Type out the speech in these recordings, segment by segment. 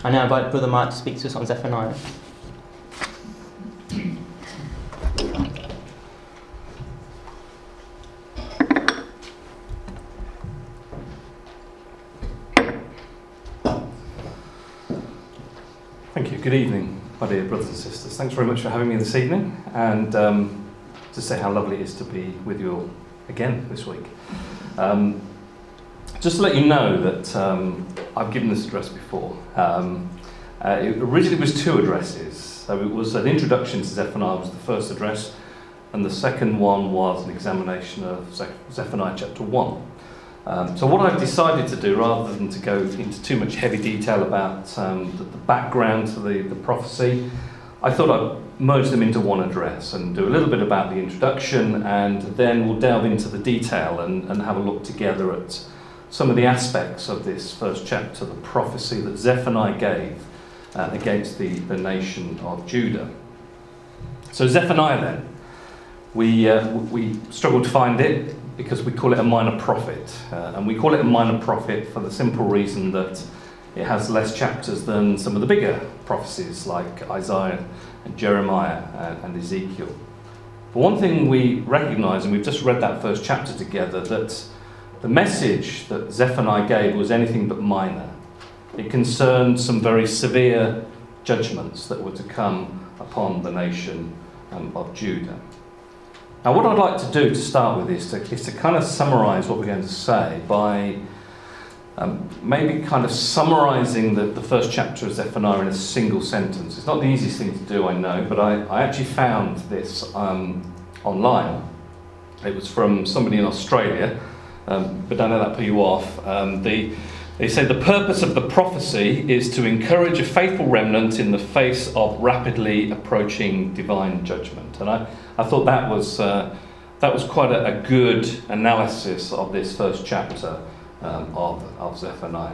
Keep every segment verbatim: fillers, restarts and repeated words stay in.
I now invite Brother Mark to speak to us on Zephaniah. Thank you. Good evening, my dear brothers and sisters. Thanks very much for having me this evening, and um, to say how lovely it is to be with you all again this week. Um, just to let you know that um, I've given this address before. Um, uh, it originally was two addresses. So it was an introduction to Zephaniah was the first address, and the second one was an examination of Ze- Zephaniah chapter one. Um, so what I've decided to do, rather than to go into too much heavy detail about um, the, the background to the, the prophecy, I thought I'd merge them into one address and do a little bit about the introduction, and then we'll delve into the detail and, and have a look together at some of the aspects of this first chapter, the prophecy that Zephaniah gave uh, against the, the nation of Judah. So Zephaniah then, we, uh, we struggled to find it, because we call it a minor prophet. Uh, and we call it a minor prophet for the simple reason that it has less chapters than some of the bigger prophecies like Isaiah and Jeremiah and, and Ezekiel. But one thing we recognise, and we've just read that first chapter together, that the message that Zephaniah gave was anything but minor. It concerned some very severe judgments that were to come upon the nation um, of Judah. Now, what I'd like to do to start with is to, is to kind of summarise what we're going to say by um, maybe kind of summarising the, the first chapter of Zephaniah in a single sentence. It's not the easiest thing to do, I know, but I, I actually found this um, online. It was from somebody in Australia, um, but don't let that put you off. Um, the, they say the purpose of the prophecy is to encourage a faithful remnant in the face of rapidly approaching divine judgment. And I I thought that was uh, that was quite a, a good analysis of this first chapter um, of, of Zephaniah.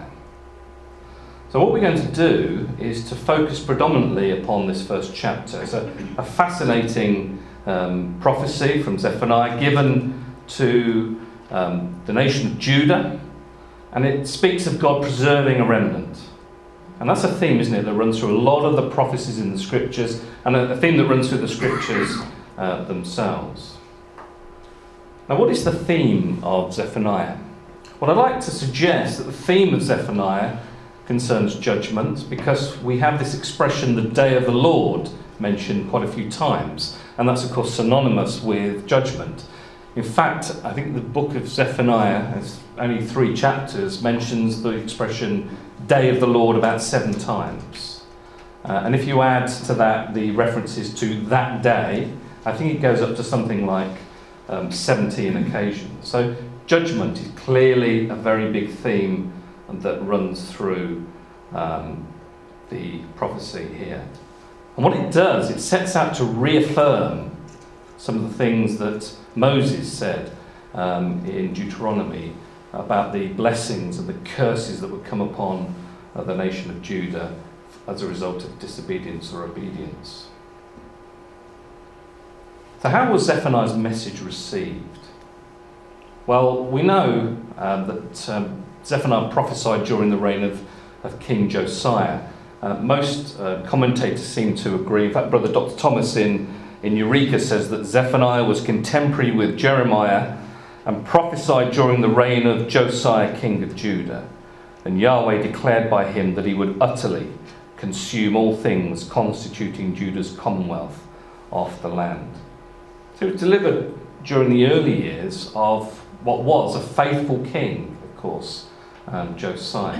So what we're going to do is to focus predominantly upon this first chapter. It's a, a fascinating um, prophecy from Zephaniah given to um, the nation of Judah, and it speaks of God preserving a remnant. And that's a theme, isn't it, that runs through a lot of the prophecies in the scriptures, and a, a theme that runs through the scriptures Uh, themselves. Now, what is the theme of Zephaniah? Well, I'd like to suggest that the theme of Zephaniah concerns judgment, because we have this expression, the day of the Lord, mentioned quite a few times, and that's of course synonymous with judgment. In fact, I think the book of Zephaniah, has only three chapters, mentions the expression day of the Lord about seven times. Uh, and if you add to that the references to that day, I think it goes up to something like um, seventeen occasions. So judgment is clearly a very big theme that runs through um, the prophecy here. And what it does, it sets out to reaffirm some of the things that Moses said um, in Deuteronomy about the blessings and the curses that would come upon uh, the nation of Judah as a result of disobedience or obedience. So how was Zephaniah's message received? Well, we know um, that um, Zephaniah prophesied during the reign of, of King Josiah. Uh, most uh, commentators seem to agree. In fact, Brother Doctor Thomas in, in Eureka says that Zephaniah was contemporary with Jeremiah and prophesied during the reign of Josiah, king of Judah. And Yahweh declared by him that he would utterly consume all things constituting Judah's commonwealth off the land. So it was delivered during the early years of what was a faithful king, of course, um, Josiah.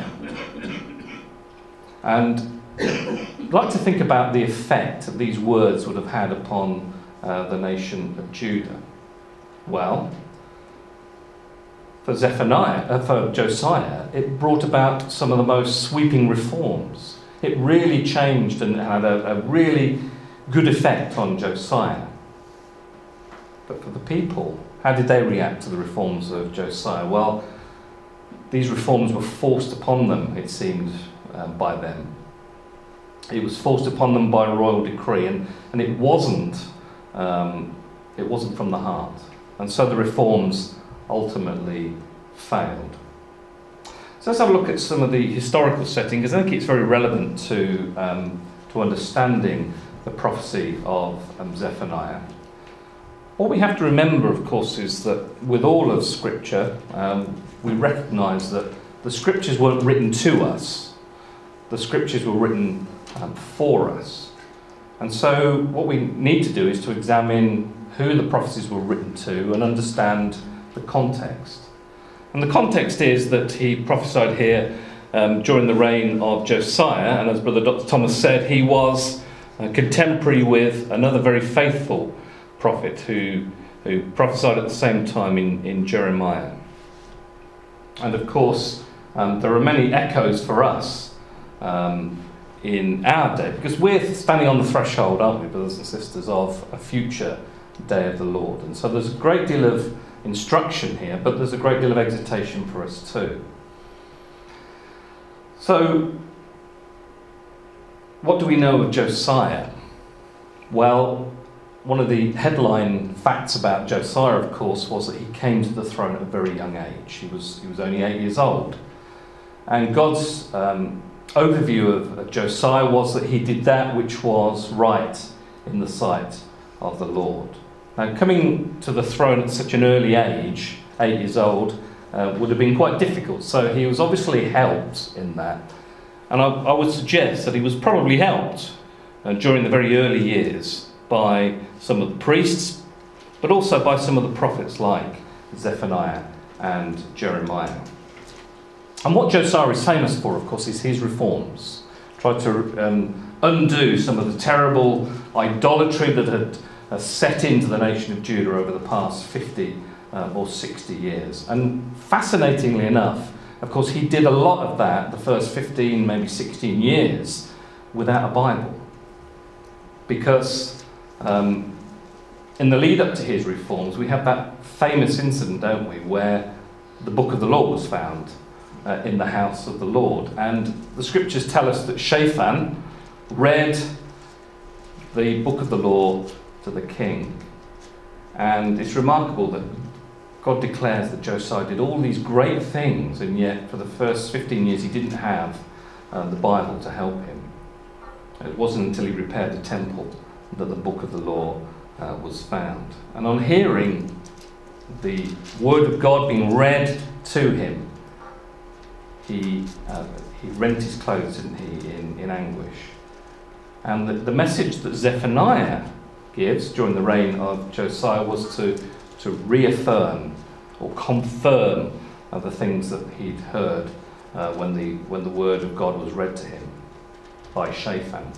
And I'd like to think about the effect that these words would have had upon uh, the nation of Judah. Well, for Zephaniah, uh, for Josiah, it brought about some of the most sweeping reforms. It really changed and had a, a really good effect on Josiah. But for the people, how did they react to the reforms of Josiah? Well, these reforms were forced upon them, it seemed, uh, by them. It was forced upon them by royal decree, and, and it wasn't um, it wasn't from the heart. And so the reforms ultimately failed. So let's have a look at some of the historical setting, because I think it's very relevant to, um, to understanding the prophecy of um, Zephaniah. What we have to remember, of course, is that with all of Scripture, um, we recognise that the Scriptures weren't written to us. The Scriptures were written um, for us. And so what we need to do is to examine who the prophecies were written to and understand the context. And the context is that he prophesied here um, during the reign of Josiah, and as Brother Doctor Thomas said, he was uh, contemporary with another very faithful prophet who, who prophesied at the same time in, in Jeremiah. And of course, um, there are many echoes for us um, in our day, because we're standing on the threshold, aren't we, brothers and sisters, of a future day of the Lord. And so there's a great deal of instruction here, but there's a great deal of exhortation for us too. So, what do we know of Josiah? Well, one of the headline facts about Josiah, of course, was that he came to the throne at a very young age. He was, he was only eight years old. And God's um, overview of, of Josiah was that he did that which was right in the sight of the Lord. Now, coming to the throne at such an early age, eight years old, uh, would have been quite difficult. So he was obviously helped in that. And I, I would suggest that he was probably helped uh, during the very early years by some of the priests, but also by some of the prophets like Zephaniah and Jeremiah. And what Josiah is famous for, of course, is his reforms. Tried to um, undo some of the terrible idolatry that had uh, set into the nation of Judah over the past fifty um, or sixty years. And fascinatingly enough, of course, he did a lot of that the first fifteen, maybe sixteen years without a Bible. Because um, in the lead up to his reforms, we have that famous incident, don't we, where the book of the law was found uh, in the house of the Lord. And the scriptures tell us that Shaphan read the book of the law to the king. And it's remarkable that God declares that Josiah did all these great things, and yet for the first fifteen years he didn't have uh, the Bible to help him. It wasn't until he repaired the temple that the book of the law uh, was found. And on hearing the word of God being read to him, he uh, he rent his clothes, didn't he, in, in anguish. And the, the message that Zephaniah gives during the reign of Josiah was to, to reaffirm or confirm uh, the things that he'd heard uh, when the when the word of God was read to him by Shaphan.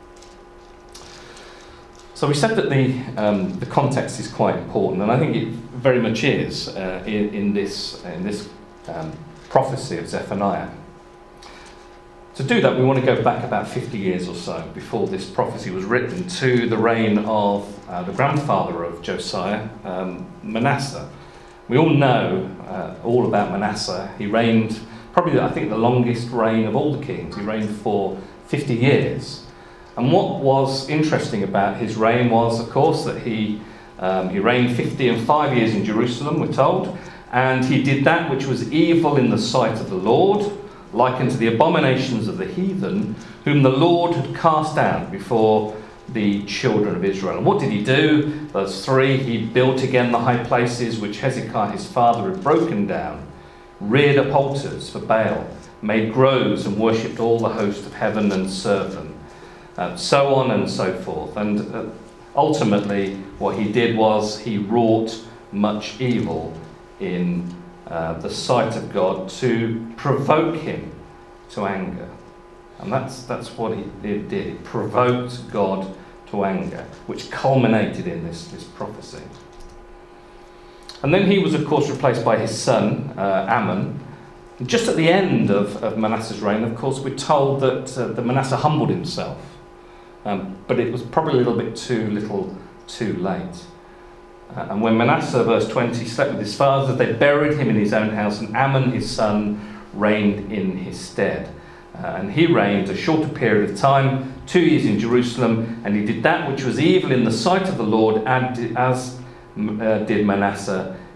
So we said that the um, the context is quite important, and I think it very much is uh, in, in this in this um, prophecy of Zephaniah. To do that, we want to go back about fifty years or so before this prophecy was written, to the reign of uh, the grandfather of Josiah, um, Manasseh. We all know uh, all about Manasseh. He reigned probably, I think, the longest reign of all the kings. He reigned for fifty years. And what was interesting about his reign was, of course, that he um, he reigned fifty and five years in Jerusalem, we're told, and he did that which was evil in the sight of the Lord, like unto the abominations of the heathen, whom the Lord had cast out before the children of Israel. And what did he do? Verse three, he built again the high places which Hezekiah his father had broken down, reared up altars for Baal, made groves and worshipped all the host of heaven and served them. Uh, so on and so forth. And uh, ultimately what he did was he wrought much evil in uh, the sight of God to provoke him to anger. And that's that's what he did. It provoked God to anger, which culminated in this, this prophecy. And then he was, of course, replaced by his son, uh, Ammon. And just at the end of, of Manasseh's reign, of course, we're told that, uh, that Manasseh humbled himself. Um, but it was probably a little bit too little too late. Uh, and when Manasseh, verse twenty, slept with his fathers, they buried him in his own house, and Ammon, his son, reigned in his stead. Uh, and he reigned a shorter period of time, two years in Jerusalem, and he did that which was evil in the sight of the Lord, and did, as uh, did Manasseh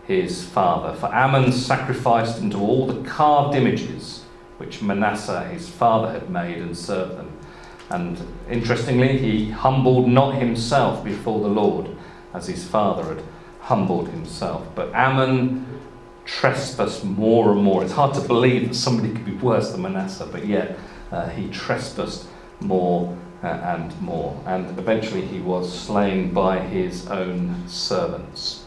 his father. For Ammon sacrificed unto all the carved images which Manasseh his father had made and served them. And interestingly, he humbled not himself before the Lord, as his father had humbled himself. But Ammon trespassed more and more. It's hard to believe that somebody could be worse than Manasseh, but yet uh, he trespassed more uh, and more. And eventually he was slain by his own servants.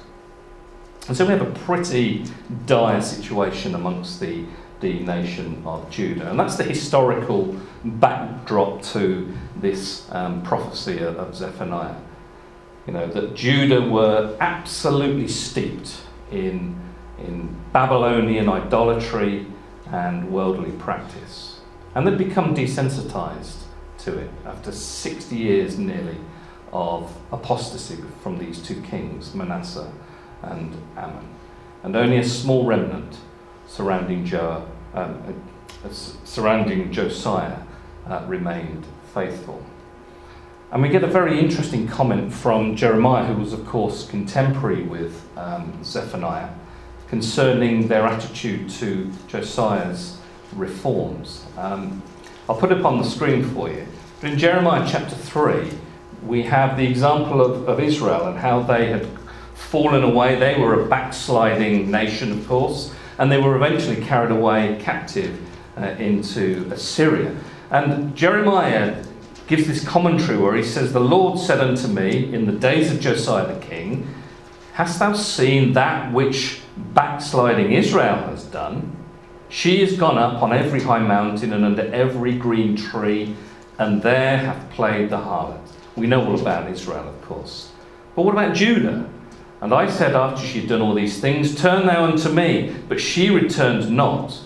And so we have a pretty dire situation amongst the, the nation of Judah. And that's the historical backdrop to this um, prophecy of, of Zephaniah. You know, that Judah were absolutely steeped in, in Babylonian idolatry and worldly practice. And they'd become desensitized to it after sixty years nearly of apostasy from these two kings, Manasseh and Ammon. And only a small remnant surrounding, jo- um, uh, surrounding Josiah uh, remained faithful. And we get a very interesting comment from Jeremiah, who was, of course, contemporary with um, Zephaniah, concerning their attitude to Josiah's reforms. Um, I'll put it up on the screen for you. But in Jeremiah chapter three, we have the example of, of Israel and how they had fallen away. They were a backsliding nation, of course, and they were eventually carried away captive uh, into Assyria. And Jeremiah gives this commentary where he says, "The Lord said unto me in the days of Josiah the king, hast thou seen that which backsliding Israel has done? She is gone up on every high mountain and under every green tree, and there hath played the harlot." We know all about Israel, of course. But what about Judah? "And I said after she had done all these things, Turn thou unto me, but she returned not.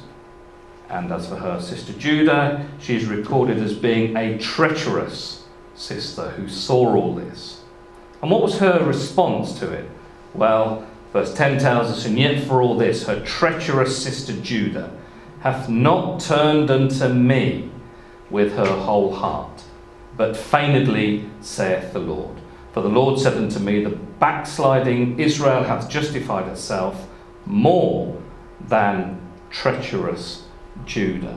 And as for her sister Judah, she is recorded as being a treacherous sister who saw all this." And what was her response to it? Well, verse ten tells us, "And yet for all this, her treacherous sister Judah hath not turned unto me with her whole heart, but feignedly saith the Lord. For the Lord said unto me, the backsliding Israel hath justified herself more than treacherous Judah."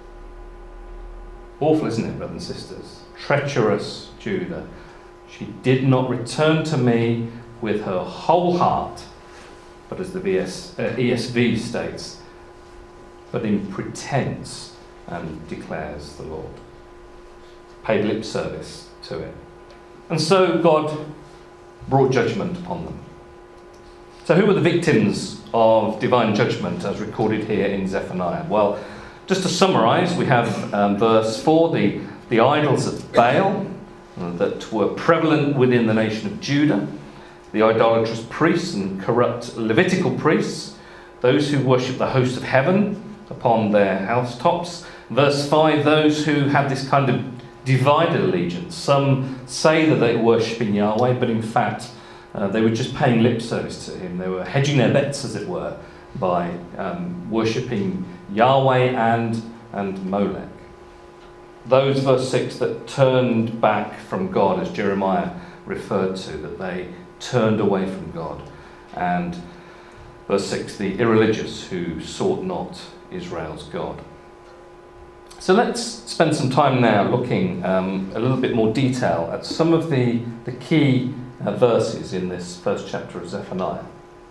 Awful, isn't it, brothers and sisters? Treacherous Judah. She did not return to me with her whole heart, but as the V S, uh, E S V states, but in pretense, and declares the Lord. Paid lip service to it. And so God brought judgment upon them. So who were the victims of divine judgment as recorded here in Zephaniah? Well, just to summarise, we have um, verse four, the, the idols of Baal uh, that were prevalent within the nation of Judah, the idolatrous priests and corrupt Levitical priests, those who worship the host of heaven upon their housetops. Verse five, those who have this kind of divided allegiance. Some say that they were worshipping Yahweh, but in fact uh, they were just paying lip service to him. They were hedging their bets, as it were, by um, worshipping Yahweh and, and Molech. Those, verse six, that turned back from God, as Jeremiah referred to, that they turned away from God. And verse six, the irreligious who sought not Israel's God. So let's spend some time now looking um, a little bit more detail at some of the, the key uh, verses in this first chapter of Zephaniah.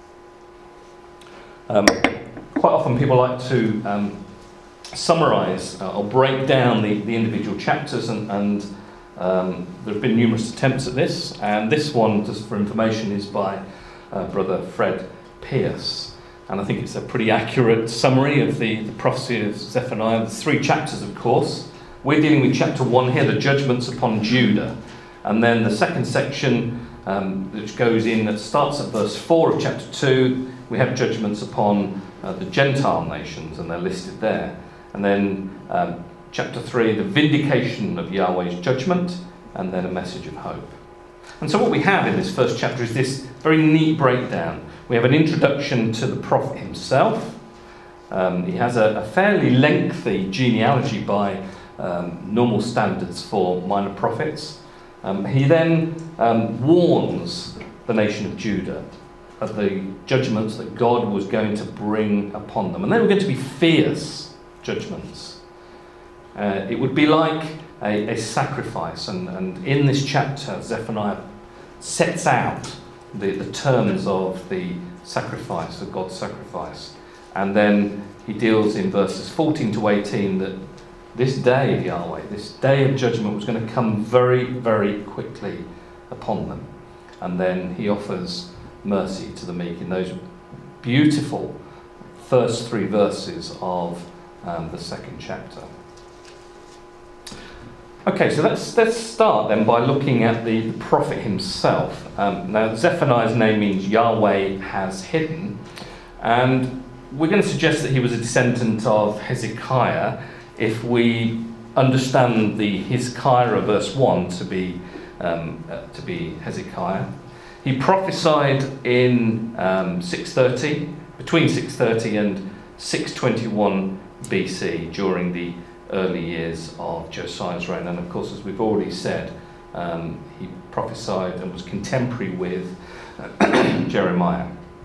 Um, quite often people like to um, summarise uh, or break down the, the individual chapters, and, and um, there have been numerous attempts at this, and this one, just for information, is by uh, Brother Fred Pierce. And I think it's a pretty accurate summary of the, the prophecy of Zephaniah. There's three chapters, of course. We're dealing with chapter one here, the judgments upon Judah. And then the second section, um, which goes in, that starts at verse four of chapter two, we have judgments upon uh, the Gentile nations, and they're listed there. And then um, chapter three, the vindication of Yahweh's judgment, and then a message of hope. And so what we have in this first chapter is this very neat breakdown. We have an introduction to the prophet himself. Um, he has a, a fairly lengthy genealogy by um, normal standards for minor prophets. Um, he then um, warns the nation of Judah at the judgments that God was going to bring upon them. And they were going to be fierce judgments. Uh, it would be like a, a sacrifice. And, and in this chapter, Zephaniah sets out the, the terms of the sacrifice, of God's sacrifice. And then he deals in verses fourteen to eighteen that this day of Yahweh, this day of judgment was going to come very, very quickly upon them. And then he offers mercy to the meek in those beautiful first three verses of um, the second chapter. Okay, so let's, let's start then by looking at the, the prophet himself. Um, now, Zephaniah's name means Yahweh has hidden, and we're going to suggest that he was a descendant of Hezekiah if we understand the Hezekiah verse one to be um, uh, to be Hezekiah. He prophesied in um, six thirty, between six thirty and six twenty-one B C during the early years of Josiah's reign. And of course, as we've already said, um, he prophesied and was contemporary with uh, Jeremiah.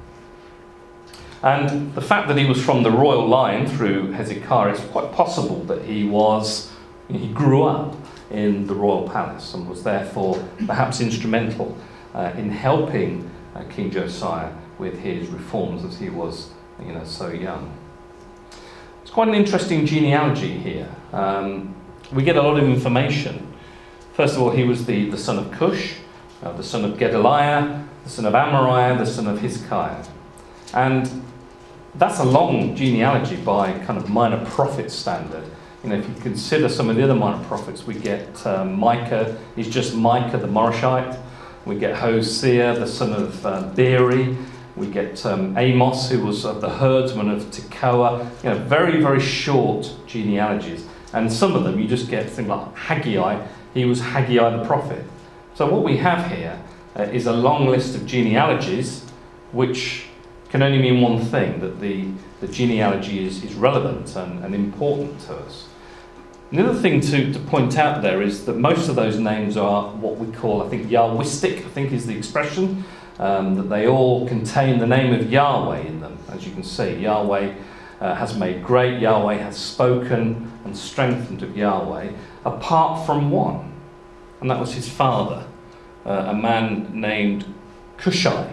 And the fact that he was from the royal line through Hezekiah, it's quite possible that he was, he grew up in the royal palace and was therefore perhaps instrumental uh, in helping uh, King Josiah with his reforms as he was, you know, so young. It's quite an interesting genealogy here. Um, we get a lot of information. First of all, he was the, the son of Cush, uh, the son of Gedaliah, the son of Amariah, the son of Hezekiah. And that's a long genealogy by kind of minor prophet standard. You know, if you consider some of the other minor prophets, we get um, Micah, he's just Micah the Morashite. We get Hosea, the son of uh, Beeri. We get um, Amos, who was uh, the herdsman of Tekoa. You know, very, very short genealogies. And some of them, you just get things like Haggai. He was Haggai the prophet. So what we have here uh, is a long list of genealogies, which can only mean one thing, that the, the genealogy is, is relevant and, and important to us. And the other thing to, to point out there is that most of those names are what we call, I think, Yahwistic, I think is the expression, um, that they all contain the name of Yahweh in them. As you can see, Yahweh uh, has made great, Yahweh has spoken and strengthened of Yahweh, apart from one, and that was his father, uh, a man named Cushai.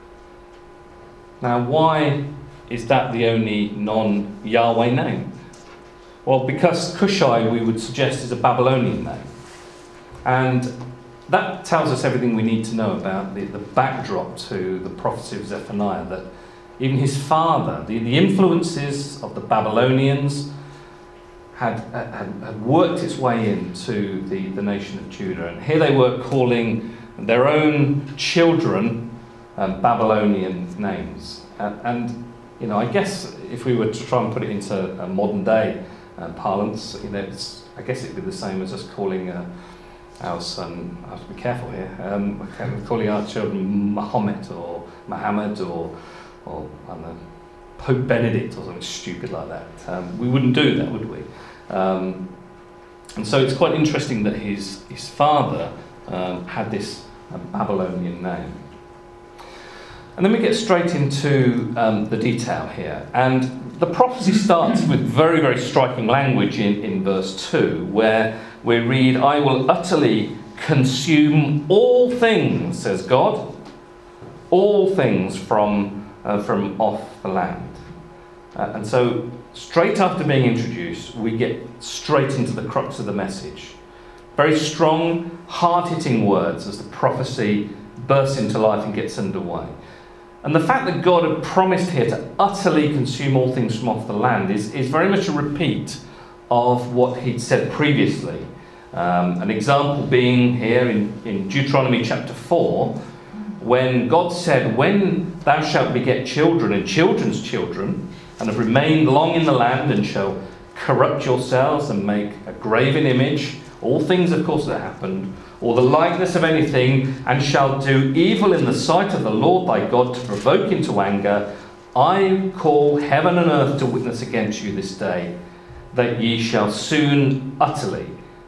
Now, why is that the only non-Yahweh name? Well, because Cushai, we would suggest, is a Babylonian name. And that tells us everything we need to know about the, the backdrop to the prophecy of Zephaniah, that even his father, the, the influences of the Babylonians had, had, had worked its way into the, the nation of Judah. And here they were calling their own children Um, Babylonian names. And, and, you know, I guess if we were to try and put it into a modern day uh, parlance, you know, it's, I guess it'd be the same as us calling uh, our son, I have to be careful here, um, calling our children Muhammad or Muhammad or, or I don't know, Pope Benedict or something stupid like that. Um, we wouldn't do that, would we? Um, and so it's quite interesting that his, his father um, had this uh, Babylonian name. And then we get straight into um, the detail here. And the prophecy starts with very, very striking language in, in verse two, where we read, "I will utterly consume all things, says God, all things from, uh, from off the land." Uh, and so straight after being introduced, we get straight into the crux of the message. Very strong, hard-hitting words as the prophecy bursts into life and gets underway. And the fact that God had promised here to utterly consume all things from off the land is, is very much a repeat of what he'd said previously. Um, an example being here in, in Deuteronomy chapter four, when God said, "When thou shalt beget children and children's children, and have remained long in the land, and shall corrupt yourselves and make a graven image," all things, of course, that happened, "or the likeness of anything, and shall do evil in the sight of the Lord thy God to provoke him to anger, I call heaven and earth to witness against you this day, that ye shall soon utterly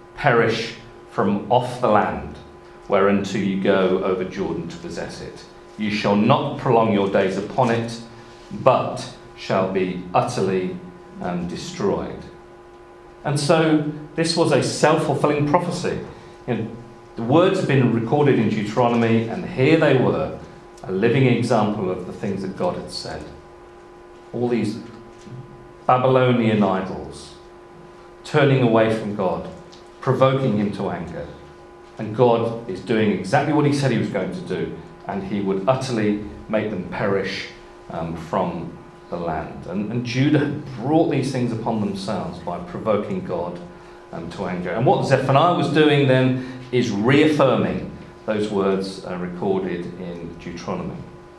perish from off the land, whereunto you go over Jordan to possess it. You shall not prolong your days upon it, but shall be utterly um, destroyed. And so this was a self-fulfilling prophecy. You know, the words have been recorded in Deuteronomy, and here they were, a living example of the things that God had said. All these Babylonian idols, turning away from God, provoking him to anger. And God is doing exactly what he said he was going to do, and he would utterly make them perish um, from the land. And, and Judah had brought these things upon themselves by provoking God um, to anger. And what Zephaniah was doing then is reaffirming those words uh, recorded in Deuteronomy.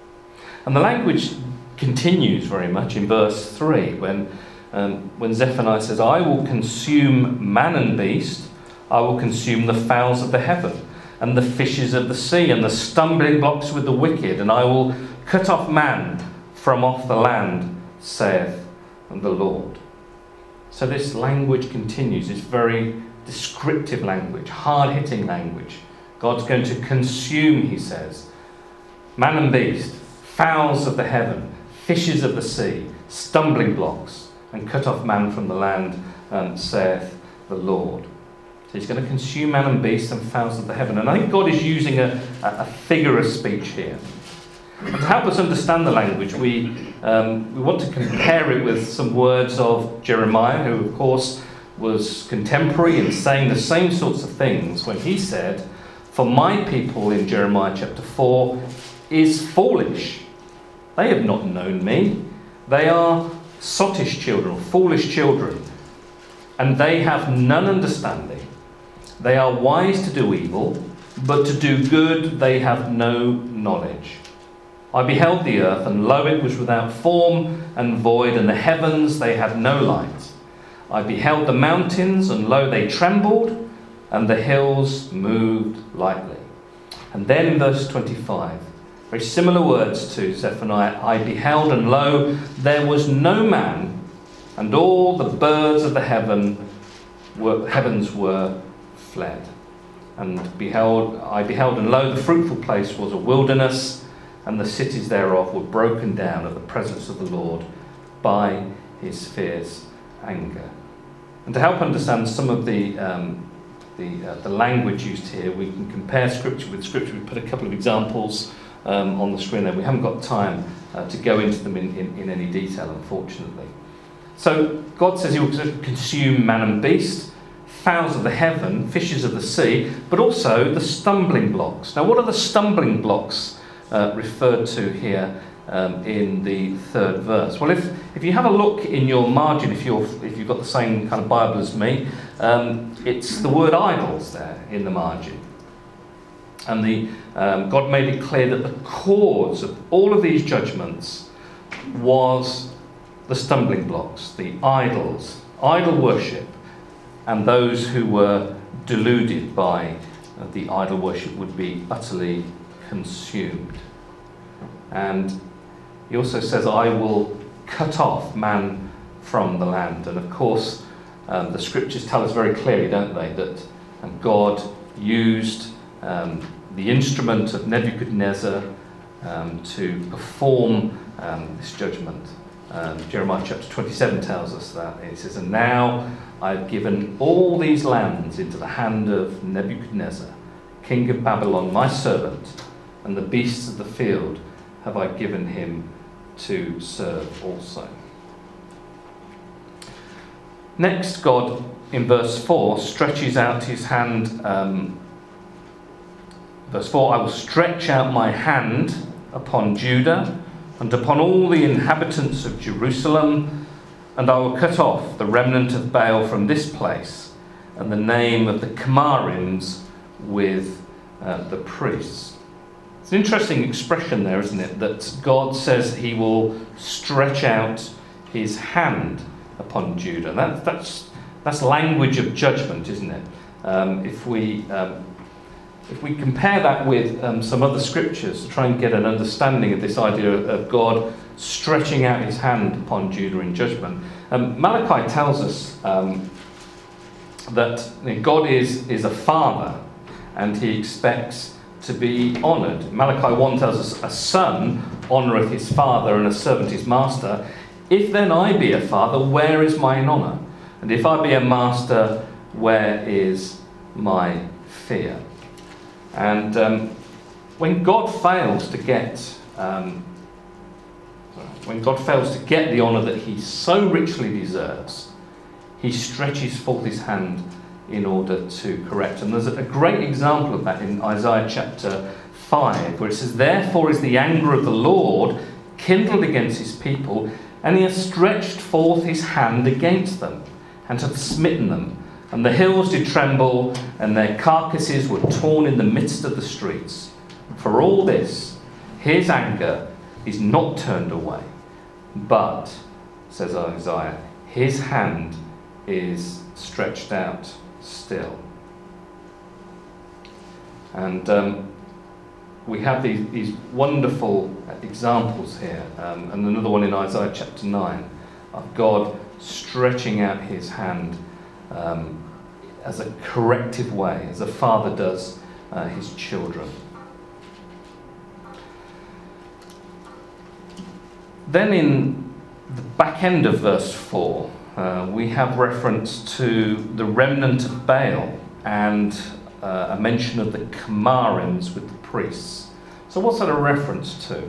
And the language continues very much in verse three when, um, when Zephaniah says, I will consume man and beast, I will consume the fowls of the heaven and the fishes of the sea and the stumbling blocks with the wicked, and I will cut off man from off the land, saith the Lord. So this language continues, this very descriptive language, hard-hitting language. God's going to consume, he says, man and beast, fowls of the heaven, fishes of the sea, stumbling blocks, and cut off man from the land, um, saith the Lord. So he's going to consume man and beast and fowls of the heaven. And I think God is using a, a figure of speech here. And to help us understand the language, we, um, we want to compare it with some words of Jeremiah, who of course was contemporary in saying the same sorts of things when he said, for my people, in Jeremiah chapter four, is foolish. They have not known me. They are sottish children, foolish children, and they have none understanding. They are wise to do evil, but to do good they have no knowledge. I beheld the earth, and lo, it was without form and void, and the heavens, they had no light. I beheld the mountains, and lo, they trembled, and the hills moved lightly. And then in verse twenty-five, very similar words to Zephaniah, I beheld, and lo, there was no man, and all the birds of the heaven were, heavens were fled. And beheld, I beheld, and lo, the fruitful place was a wilderness, and the cities thereof were broken down at the presence of the Lord by his fierce anger. And to help understand some of the um, the, uh, the language used here, we can compare scripture with scripture. We put a couple of examples um, on the screen there. We haven't got time uh, to go into them in, in, in any detail, unfortunately. So God says he will consume man and beast, fowls of the heaven, fishes of the sea, but also the stumbling blocks. Now, what are the stumbling blocks uh, referred to here um, in the third verse? Well, if if you have a look in your margin, if you're if you've got the same kind of Bible as me, um, it's the word idols there in the margin. And the um, God made it clear that the cause of all of these judgments was the stumbling blocks, the idols, idol worship, and those who were deluded by uh, the idol worship would be utterly consumed. And he also says, I will cut off man from the land. And of course, um, the scriptures tell us very clearly, don't they, that um, God used um, the instrument of Nebuchadnezzar um, to perform um, this judgment. Um, Jeremiah chapter twenty-seven tells us that. It says, and now I've given all these lands into the hand of Nebuchadnezzar, king of Babylon, my servant, and the beasts of the field have I given him to serve also. Next, God, in verse four, stretches out his hand. Um, verse four, I will stretch out my hand upon Judah and upon all the inhabitants of Jerusalem, and I will cut off the remnant of Baal from this place, and the name of the Chemarims with uh, the priests. It's an interesting expression there, isn't it? That God says he will stretch out his hand upon Judah. That, that's, that's language of judgment, isn't it? Um, if we um, if we compare that with um, some other scriptures to try and get an understanding of this idea of, of God stretching out his hand upon Judah in judgment, um, Malachi tells us um, that God is, is a father, and he expects to be honoured. Malachi one tells us, a son honoureth his father, and a servant his master. If then I be a father, where is mine honour? And if I be a master, where is my fear? And um, when God fails to get um, when God fails to get the honour that he so richly deserves, he stretches forth his hand in order to correct. And there's a great example of that in Isaiah chapter five, where it says, therefore is the anger of the Lord kindled against his people, and he has stretched forth his hand against them, and hath smitten them. And the hills did tremble, and their carcasses were torn in the midst of the streets. For all this, his anger is not turned away, but, says Isaiah, his hand is stretched out still. And um, we have these, these wonderful examples here, um, and another one in Isaiah chapter nine, of God stretching out his hand um, as a corrective way, as a father does uh, his children. Then in the back end of verse four, uh, we have reference to the remnant of Baal and uh, a mention of the Kamarims with the priests. So what's that a reference to?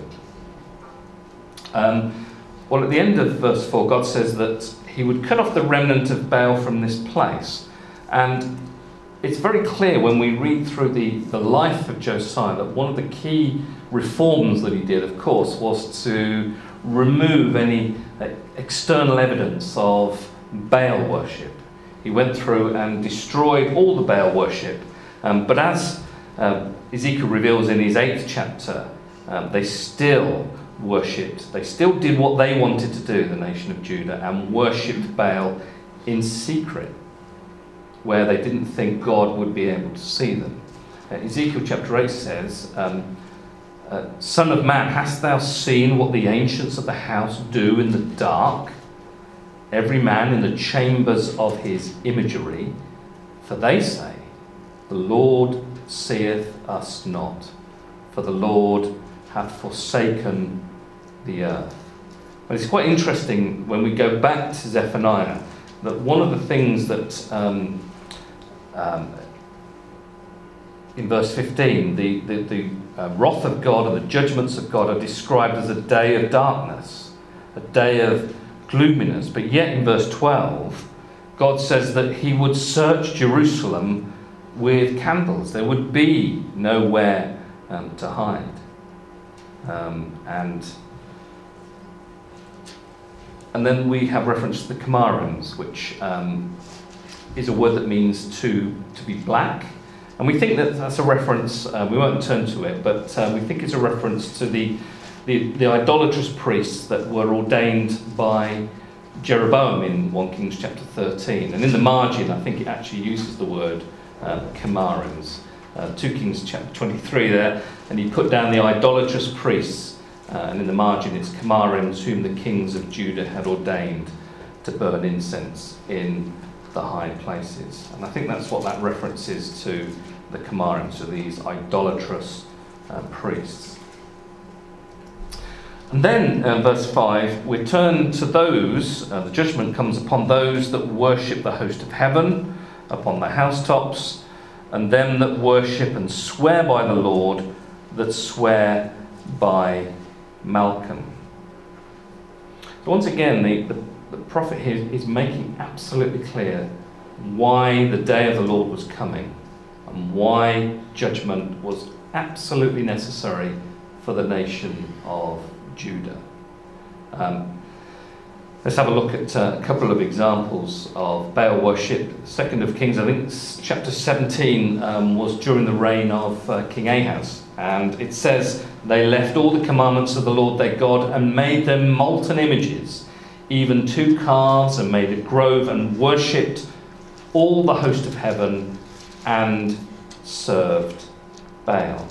Um, well, at the end of verse four, God says that he would cut off the remnant of Baal from this place. And it's very clear when we read through the, the life of Josiah that one of the key reforms that he did, of course, was to remove any uh, external evidence of Baal worship. He went through and destroyed all the Baal worship. Um, but as uh, Ezekiel reveals in his eighth chapter, um, they still worshipped, they still did what they wanted to do, the nation of Judah, and worshipped Baal in secret, where they didn't think God would be able to see them. Uh, Ezekiel chapter eight says, um, uh, Son of man, hast thou seen what the ancients of the house do in the dark? Every man in the chambers of his imagery. For they say, the Lord seeth us not, for the Lord hath forsaken the earth. But it's quite interesting when we go back to Zephaniah, that one of the things that um, um, in verse fifteen, the, the, the uh, wrath of God and the judgments of God are described as a day of darkness, a day of gloominess. But yet in verse twelve, God says that he would search Jerusalem with candles. There would be nowhere um, to hide. Um, and and then we have reference to the Kamarims, which um, is a word that means to to be black. And we think that that's a reference, uh, we won't turn to it, but uh, we think it's a reference to the, the, the idolatrous priests that were ordained by Jeroboam in First Kings chapter thirteen. And in the margin, I think it actually uses the word uh, Kamarims. Uh, Second Kings chapter twenty-three there, and he put down the idolatrous priests, uh, and in the margin it's Kamarims, whom the kings of Judah had ordained to burn incense in the high places. And I think that's what that reference is to the Kamarims, to these idolatrous uh, priests. And then, uh, verse five, we turn to those, uh, the judgment comes upon those that worship the host of heaven, upon the housetops, and them that worship and swear by the Lord, that swear by Malcham. So once again, the, the, the prophet here is making absolutely clear why the day of the Lord was coming, and why judgment was absolutely necessary for the nation of Judah. Um, let's have a look at uh, a couple of examples of Baal worship. Second of Kings, I think chapter seventeen um, was during the reign of uh, King Ahaz, and it says, they left all the commandments of the Lord their God and made them molten images, even two calves, and made a grove, and worshipped all the host of heaven, and served Baal.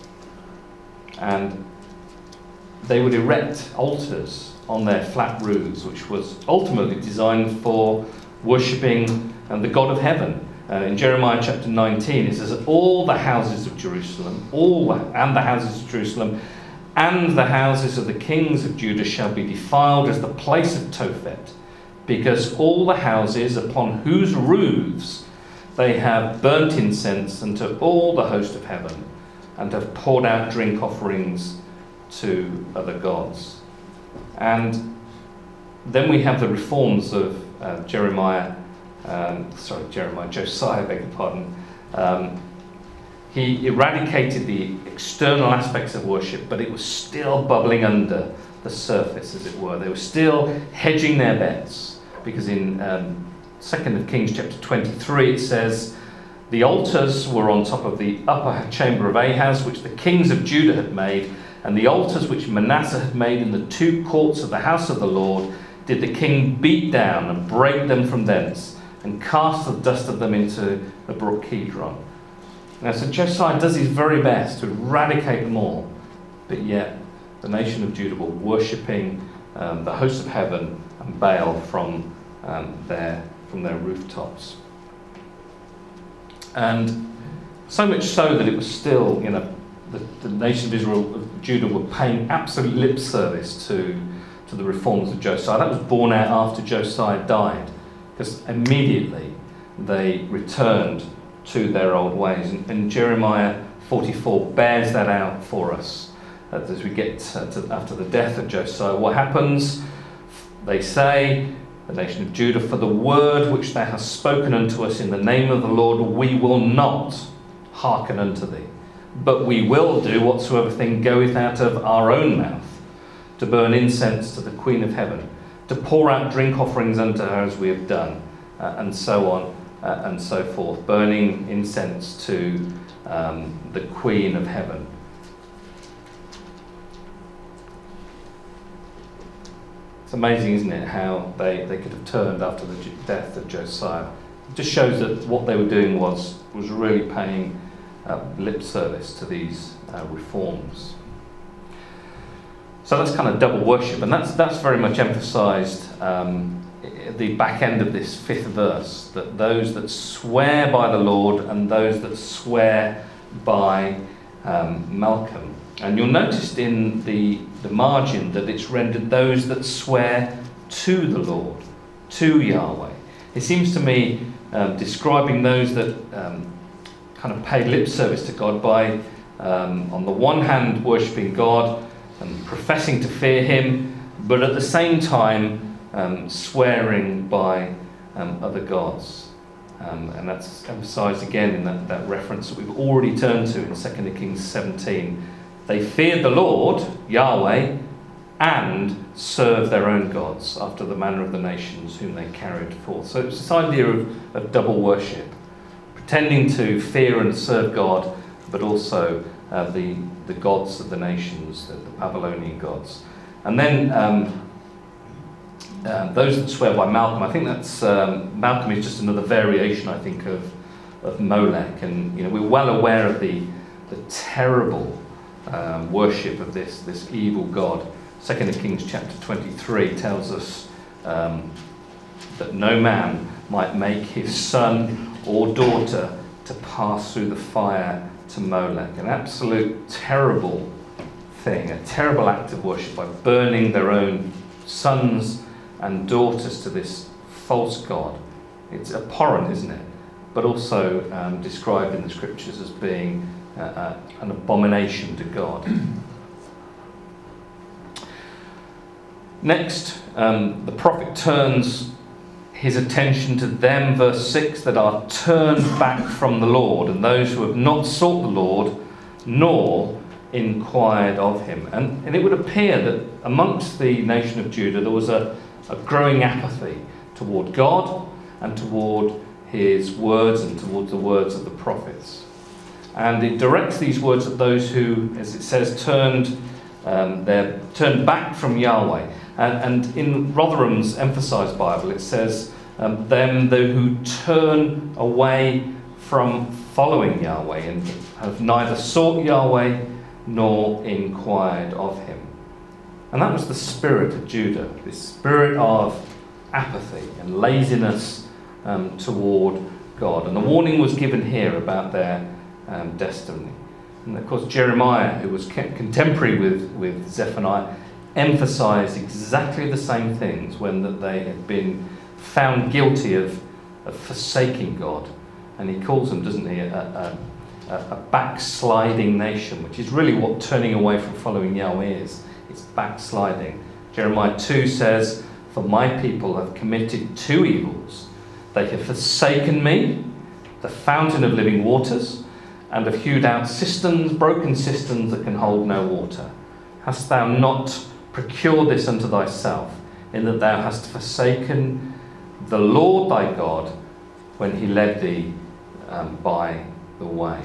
And they would erect altars on their flat roofs, which was ultimately designed for worshipping the God of heaven. Uh, in Jeremiah chapter nineteen, it says that all the houses of Jerusalem, all the, and the houses of Jerusalem, and the houses of the kings of Judah shall be defiled as the place of Tophet, because all the houses upon whose roofs they have burnt incense unto all the host of heaven, and have poured out drink offerings to other gods. And then we have the reforms of uh, Jeremiah, um, sorry, Jeremiah, Josiah, beg your pardon. Um, he eradicated the external aspects of worship, but it was still bubbling under the surface, as it were. They were still hedging their bets, because in um, Second Kings chapter twenty-three it says, the altars were on top of the upper chamber of Ahaz, which the kings of Judah had made, and the altars which Manasseh had made in the two courts of the house of the Lord did the king beat down and break them from thence, and cast the dust of them into the brook Kidron. Now, so Josiah does his very best to eradicate them all, but yet the nation of Judah were worshipping um, the host of heaven and Baal from um, their from their rooftops. And so much so that it was still, you know, the, the nation of Israel, of Judah, were paying absolute lip service to, to the reforms of Josiah. That was borne out after Josiah died, because immediately they returned to their old ways. And, and Jeremiah forty-four bears that out for us as we get to, to, after the death of Josiah. What happens? They say, the nation of Judah, for the word which thou hast spoken unto us in the name of the Lord, we will not hearken unto thee, but we will do whatsoever thing goeth out of our own mouth, to burn incense to the Queen of Heaven, to pour out drink offerings unto her as we have done, uh, and so on uh, and so forth, burning incense to um, the Queen of Heaven. It's amazing, isn't it, how they, they could have turned after the death of Josiah. It just shows that what they were doing was, was really paying uh, lip service to these uh, reforms. So that's kind of double worship, and that's, that's very much emphasised um, at the back end of this fifth verse, that those that swear by the Lord and those that swear by um, Malcolm. And you'll notice in the, the margin that it's rendered those that swear to the Lord, to Yahweh. It seems to me um, describing those that um, kind of pay lip service to God by, um, on the one hand, worshipping God and professing to fear Him, but at the same time um, swearing by um, other gods. Um, and that's emphasised again in that, that reference that we've already turned to in Second Kings seventeen. They feared the Lord, Yahweh, and served their own gods after the manner of the nations whom they carried forth. So it's this idea of, of double worship, pretending to fear and serve God, but also uh, the, the gods of the nations, the, the Babylonian gods. And then um, uh, those that swear by Malcolm, I think that's um, Malcolm is just another variation, I think, of, of Molech. And you know, we're well aware of the, the terrible Um, worship of this, this evil god. Second Kings chapter twenty-three tells us um, that no man might make his son or daughter to pass through the fire to Molech. An absolute terrible thing, a terrible act of worship by burning their own sons and daughters to this false god. It's abhorrent, isn't it? But also um, described in the scriptures as being Uh, uh, an abomination to God. Next, um, the prophet turns his attention to them, verse six, that are turned back from the Lord, and those who have not sought the Lord, nor inquired of him. And, and it would appear that amongst the nation of Judah there was a, a growing apathy toward God and toward his words and towards the words of the prophets. And it directs these words at those who, as it says, turned um, they're turned back from Yahweh. And, and in Rotherham's Emphasized Bible, it says, um, them who turn away from following Yahweh and have neither sought Yahweh nor inquired of him. And that was the spirit of Judah, this spirit of apathy and laziness um, toward God. And the warning was given here about their um, destiny. And of course, Jeremiah, who was contemporary with, with Zephaniah, emphasised exactly the same things when that they had been found guilty of, of forsaking God. And he calls them, doesn't he, a, a, a backsliding nation, which is really what turning away from following Yahweh is. It's backsliding. Jeremiah two says, "For my people have committed two evils. They have forsaken me, the fountain of living waters, and have hewed out cisterns, broken cisterns that can hold no water. Hast thou not procured this unto thyself, in that thou hast forsaken the Lord thy God when he led thee um, by the way?"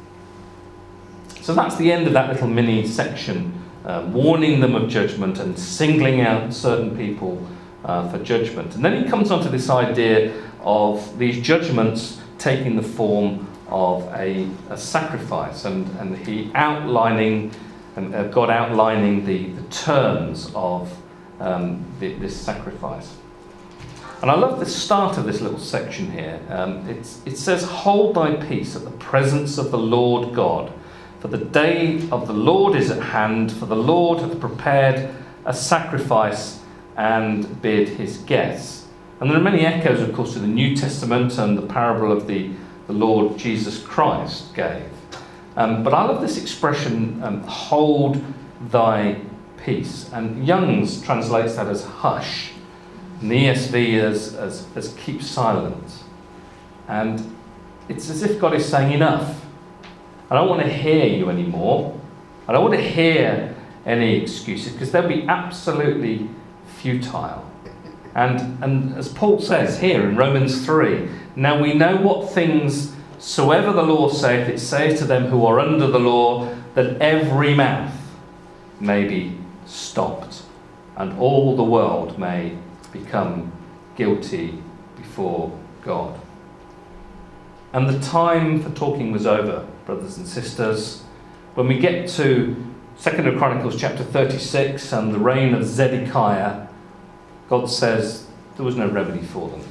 So that's the end of that little mini section, uh, warning them of judgment and singling out certain people uh, for judgment. And then he comes on to this idea of these judgments taking the form of a, a sacrifice, and, and he outlining, and uh, God outlining the, the terms of um, the, this sacrifice. And I love the start of this little section here. Um, it's, it says, "Hold thy peace at the presence of the Lord God, for the day of the Lord is at hand, for the Lord hath prepared a sacrifice and bid his guests." And there are many echoes, of course, to the New Testament and the parable of the, the Lord Jesus Christ gave. Um, but I love this expression, um, "hold thy peace." And Young's translates that as hush. And the E S V as, as, as keep silent. And it's as if God is saying, enough. I don't want to hear you anymore. I don't want to hear any excuses, because they'll be absolutely futile. And, and as Paul says here in Romans three, "Now we know what things soever the law saith, it saith to them who are under the law, that every mouth may be stopped, and all the world may become guilty before God." And the time for talking was over, brothers and sisters. When we get to Second of Chronicles chapter thirty-six and the reign of Zedekiah, God says there was no remedy for them.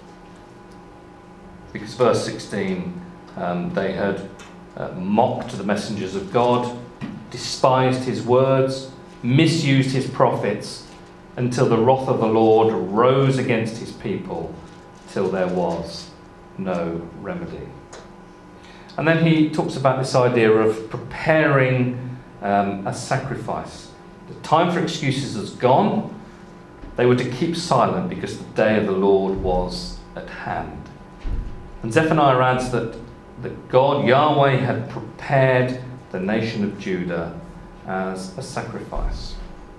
Because verse sixteen, um, they had uh, mocked the messengers of God, despised his words, misused his prophets, until the wrath of the Lord rose against his people, till there was no remedy. And then he talks about this idea of preparing um, a sacrifice. The time for excuses has gone. They were to keep silent because the day of the Lord was at hand. And Zephaniah adds that, that God, Yahweh, had prepared the nation of Judah as a sacrifice.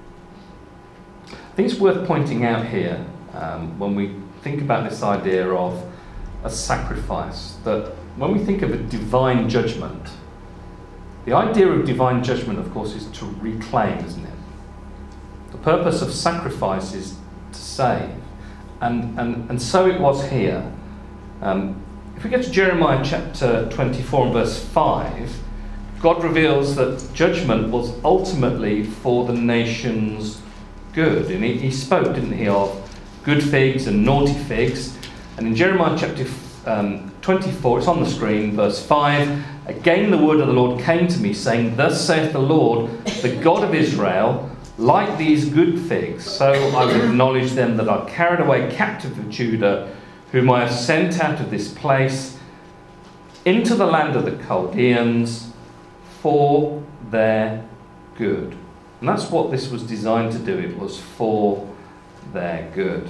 I think it's worth pointing out here, um, when we think about this idea of a sacrifice, that when we think of a divine judgment, the idea of divine judgment, of course, is to reclaim, isn't it? The purpose of sacrifice is to save. And, and, and so it was here. Um, if we get to Jeremiah chapter twenty-four and verse five, God reveals that judgment was ultimately for the nation's good. And he, he spoke, didn't he, of good figs and naughty figs. And in Jeremiah chapter um, twenty-four, it's on the screen, verse five, "Again the word of the Lord came to me, saying, Thus saith the Lord, the God of Israel, like these good figs, so I will acknowledge them that are carried away captive of Judah, whom I have sent out of this place into the land of the Chaldeans for their good." And that's what this was designed to do. It was for their good.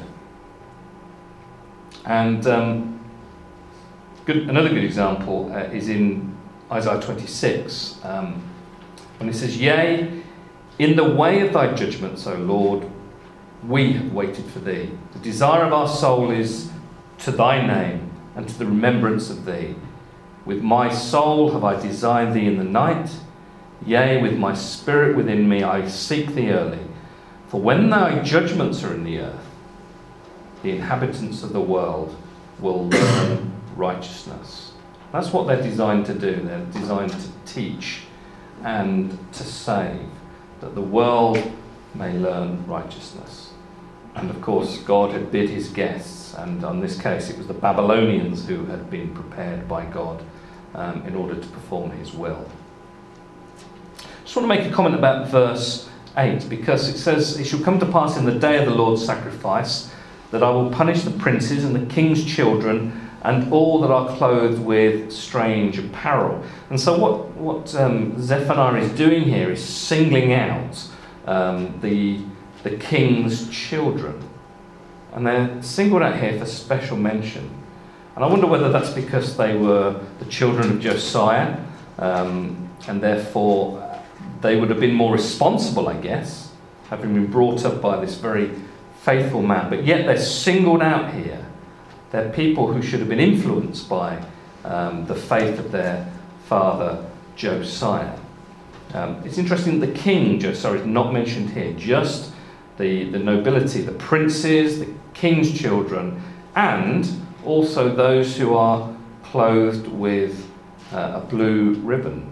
And um, good, another good example uh, is in Isaiah twenty-six, um, when it says, "Yea, in the way of thy judgments, O Lord, we have waited for thee. The desire of our soul is to thy name and to the remembrance of thee. With my soul have I desired thee in the night. Yea, with my spirit within me I seek thee early. For when thy judgments are in the earth, the inhabitants of the world will learn righteousness." That's what they're designed to do. They're designed to teach and to save, that the world may learn righteousness. And of course, God had bid his guests, and on this case, it was the Babylonians who had been prepared by God um, in order to perform his will. I just want to make a comment about verse eight, because it says, "It shall come to pass in the day of the Lord's sacrifice that I will punish the princes and the king's children and all that are clothed with strange apparel." And so what, what um, Zephaniah is doing here is singling out um, the, the king's children. And they're singled out here for special mention. And I wonder whether that's because they were the children of Josiah, um, and therefore they would have been more responsible, I guess, having been brought up by this very faithful man. But yet they're singled out here. They're people who should have been influenced by um, the faith of their father Josiah. Um, it's interesting that the king Josiah is not mentioned here, just the, the nobility, the princes, the king's children, and also those who are clothed with uh, a blue ribbon.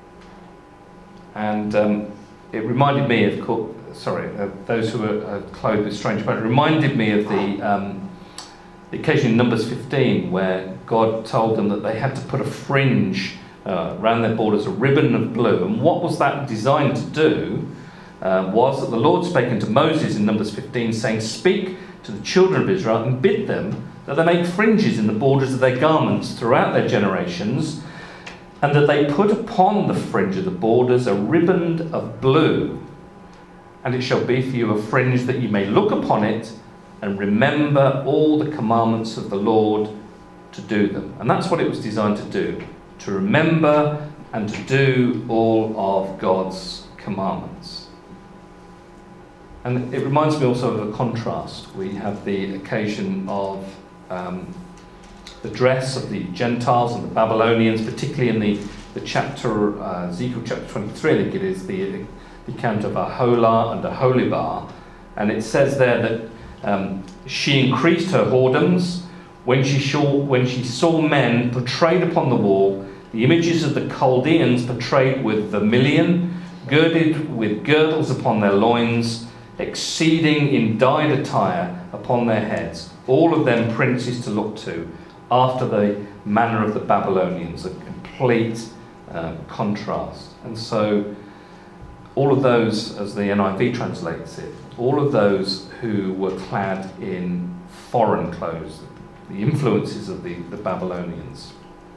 And um, it reminded me of, co- sorry, uh, those who are uh, clothed with strange apparel. It reminded me of the, um, the occasion in Numbers fifteen where God told them that they had to put a fringe uh, around their borders, a ribbon of blue. And what was that designed to do uh, was that the Lord spake unto Moses in Numbers fifteen, saying, "Speak to the children of Israel and bid them that they make fringes in the borders of their garments throughout their generations, and that they put upon the fringe of the borders a riband of blue. And it shall be for you a fringe that you may look upon it and remember all the commandments of the Lord to do them." And that's what it was designed to do, to remember and to do all of God's commandments. And it reminds me also of a contrast. We have the occasion of um, the dress of the Gentiles and the Babylonians, particularly in the, the chapter, uh, Ezekiel chapter twenty-three, I think it is, the, the account of Aholah and Aholibah. And it says there that um, she increased her whoredoms when she, saw, when she saw men portrayed upon the wall, the images of the Chaldeans portrayed with vermilion, girded with girdles upon their loins, exceeding in dyed attire upon their heads, all of them princes to look to, after the manner of the Babylonians, a complete uh, contrast. And so all of those, as the N I V translates it, all of those who were clad in foreign clothes, the influences of the, the Babylonians.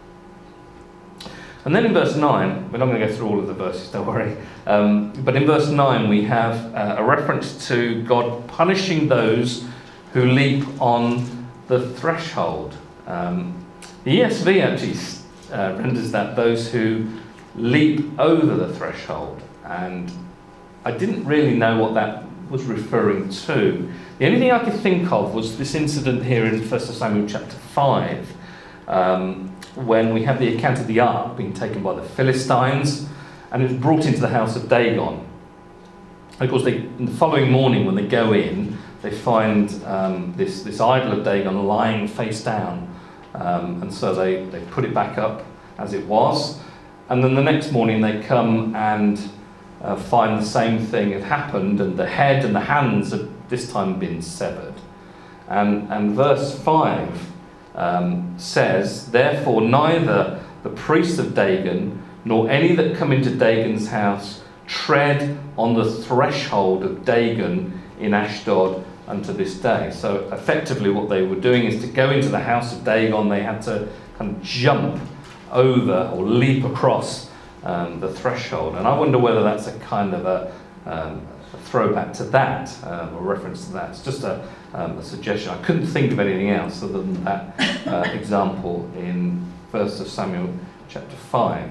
And then in verse nine, we're not going to go through all of the verses, don't worry, um, but in verse nine we have uh, a reference to God punishing those who leap on the threshold. Um, the E S V actually uh, renders that those who leap over the threshold, and I didn't really know what that was referring to. The only thing I could think of was this incident here in First Samuel chapter five, um, when we have the account of the ark being taken by the Philistines, and it was brought into the house of Dagon. And of course, they, in the following morning when they go in, they find um, this, this idol of Dagon lying face down. Um, and so they, they put it back up as it was. And then the next morning they come and uh, find the same thing had happened, and the head and the hands had this time been severed. And, and verse five um, says, "Therefore neither the priests of Dagon nor any that come into Dagon's house tread on the threshold of Dagon in Ashdod unto this day." So effectively what they were doing is to go into the house of Dagon, they had to kind of jump over or leap across um, the threshold. And I wonder whether that's a kind of a, um, a throwback to that, um, or reference to that. It's just a, um, a suggestion. I couldn't think of anything else other than that uh, example in First Samuel chapter five.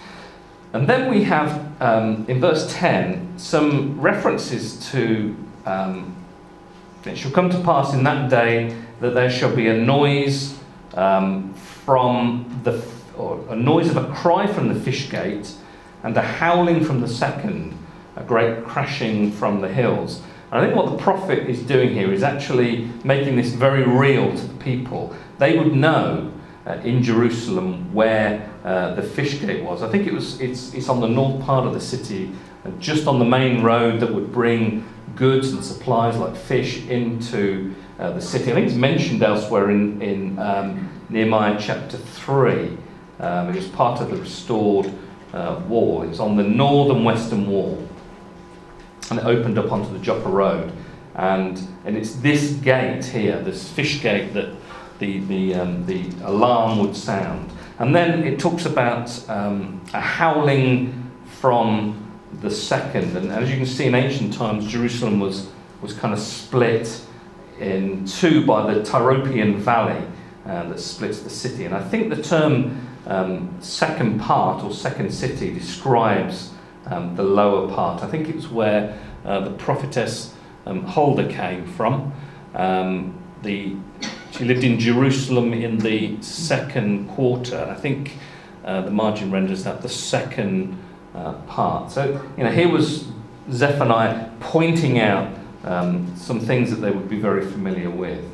And then we have, um, in verse ten, some references to um, "It shall come to pass in that day that there shall be a noise um, from the, or a noise of a cry from the fish gate, and a howling from the second, a great crashing from the hills." And I think what the prophet is doing here is actually making this very real to the people. They would know uh, in Jerusalem where uh, the fish gate was. I think it was. It's, it's on the north part of the city, uh, just on the main road that would bring goods and supplies like fish into uh, the city. I think it's mentioned elsewhere in, in um, Nehemiah chapter three. Um, it was part of the restored uh, wall. It was on the northern western wall, and it opened up onto the Joppa Road. And and it's this gate here, this fish gate, that the the um, the alarm would sound. And then it talks about um, a howling from the second. And as you can see, in ancient times, Jerusalem was was kind of split in two by the Tyropoeon Valley uh, that splits the city. And I think the term um, second part or second city describes um, the lower part. I think it's where uh, the prophetess um, Huldah came from. Um, the She lived in Jerusalem in the second quarter. I think uh, the margin renders that the second uh, part. So, you know, here was Zephaniah pointing out um, some things that they would be very familiar with.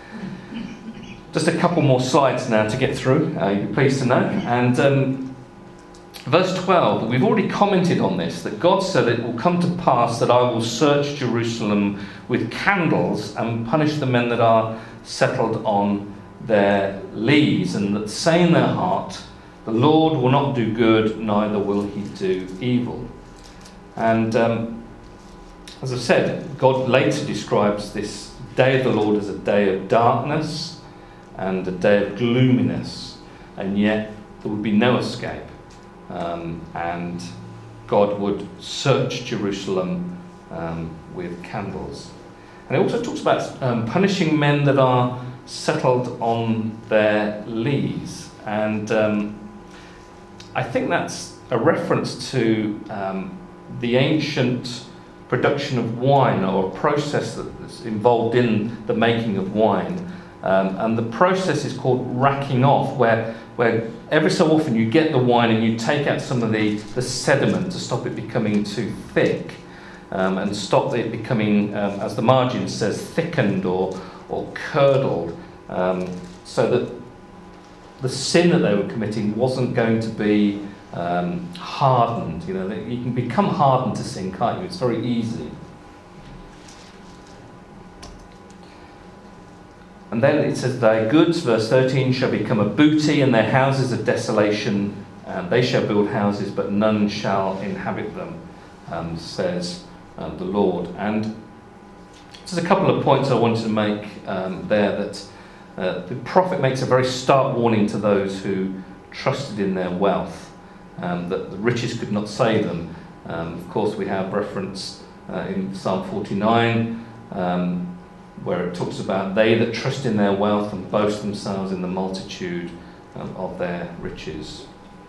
Just a couple more slides now to get through, uh, you'll be pleased to know. And um, verse twelve, we've already commented on this, that God said, "It will come to pass that I will search Jerusalem with candles and punish the men that are settled on their lees, and that say in their heart, the Lord will not do good, neither will he do evil." And um, as I've said, God later describes this day of the Lord as a day of darkness and a day of gloominess, and yet there would be no escape. Um, and God would search Jerusalem um, with candles. And it also talks about um, punishing men that are settled on their lees. And um, I think that's a reference to um, the ancient production of wine, or a process that's involved in the making of wine. Um, and the process is called racking off, where, where every so often you get the wine and you take out some of the, the sediment to stop it becoming too thick. Um, and stop it becoming, um, as the margin says, thickened or or curdled, um, so that the sin that they were committing wasn't going to be um, hardened. You know, you can become hardened to sin, can't you? It's very easy. And then it says, "Their goods," verse thirteen, "shall become a booty, and their houses a desolation. And they shall build houses, but none shall inhabit them," um, says Uh, the Lord. And just a couple of points I wanted to make um, there, that uh, the prophet makes a very stark warning to those who trusted in their wealth, um, that the riches could not save them. Um, of course, we have reference uh, in Psalm forty-nine um, where it talks about they that trust in their wealth and boast themselves in the multitude um, of their riches.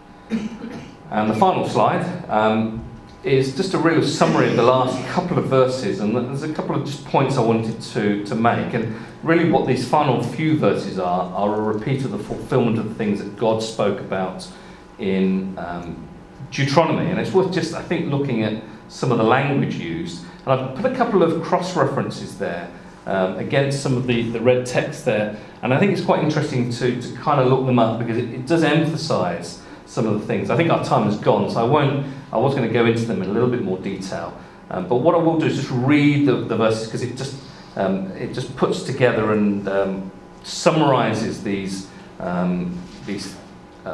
And the final slide um, is just a real summary of the last couple of verses, and there's a couple of just points I wanted to, to make. And really what these final few verses are, are a repeat of the fulfillment of the things that God spoke about in um, Deuteronomy. And it's worth just, I think, looking at some of the language used. And I've put a couple of cross-references there um, against some of the, the red text there. And I think it's quite interesting to, to kind of look them up, because it, it does emphasise some of the things. I think our time has gone, so I won't. I was going to go into them in a little bit more detail, um, but what I will do is just read the, the verses, because it just um, it just puts together and um, summarises these um, these uh,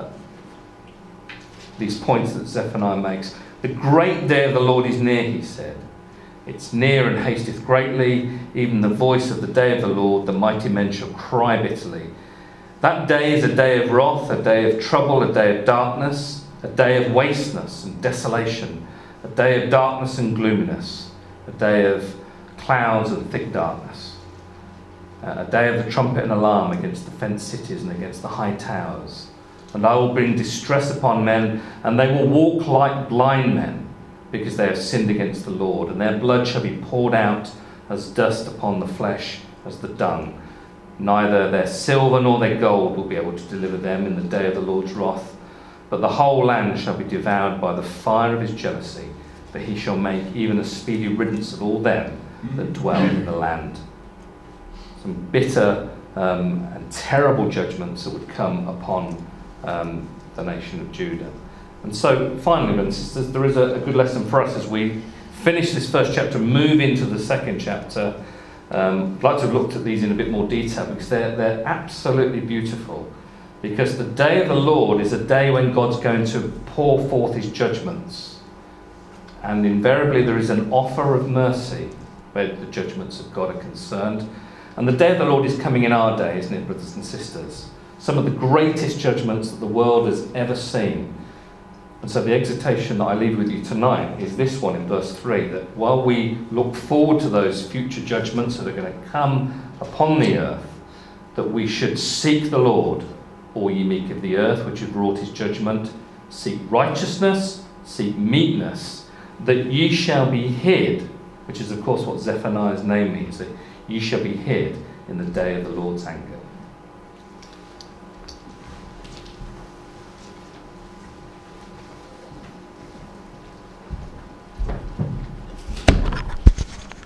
these points that Zephaniah makes. "The great day of the Lord is near," he said. "It's near and hasteth greatly, even the voice of the day of the Lord. The mighty men shall cry bitterly. That day is a day of wrath, a day of trouble, a day of darkness, a day of wasteness and desolation, a day of darkness and gloominess, a day of clouds and thick darkness, a day of the trumpet and alarm against the fenced cities and against the high towers. And I will bring distress upon men, and they will walk like blind men, because they have sinned against the Lord, and their blood shall be poured out as dust upon the flesh, as the dung. Neither their silver nor their gold will be able to deliver them in the day of the Lord's wrath. But the whole land shall be devoured by the fire of his jealousy, for he shall make even a speedy riddance of all them that dwell in the land." Some bitter um, and terrible judgments that would come upon um, the nation of Judah. And so, finally, brothers and sisters, there is a, a good lesson for us as we finish this first chapter and move into the second chapter, um, I'd like to have looked at these in a bit more detail because they're, they're absolutely beautiful. Because the day of the Lord is a day when God's going to pour forth his judgments. And invariably there is an offer of mercy where the judgments of God are concerned. And the day of the Lord is coming in our day, isn't it, brothers and sisters? Some of the greatest judgments that the world has ever seen. And so the exhortation that I leave with you tonight is this one in verse three, that while we look forward to those future judgments that are going to come upon the earth, that we should seek the Lord, all ye meek of the earth, which have wrought his judgment, seek righteousness, seek meekness, that ye shall be hid, which is of course what Zephaniah's name means, that ye shall be hid in the day of the Lord's anger.